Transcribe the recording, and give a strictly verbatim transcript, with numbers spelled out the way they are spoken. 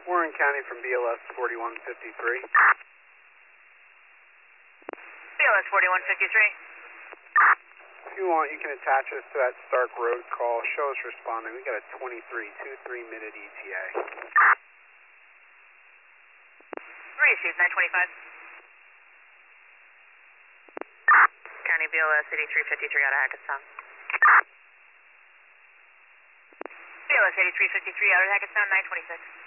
Warren County from B L S forty-one fifty-three. B L S forty-one fifty-three. If you want, you can attach us to that Stark Road call. Show us responding. We got a twenty-three twenty-three minute E T A. Received nine twenty-five. County B L S eighty-three fifty-three out of Hackettstown. B L S eighty-three fifty-three out of Hackettstown, nine twenty-six.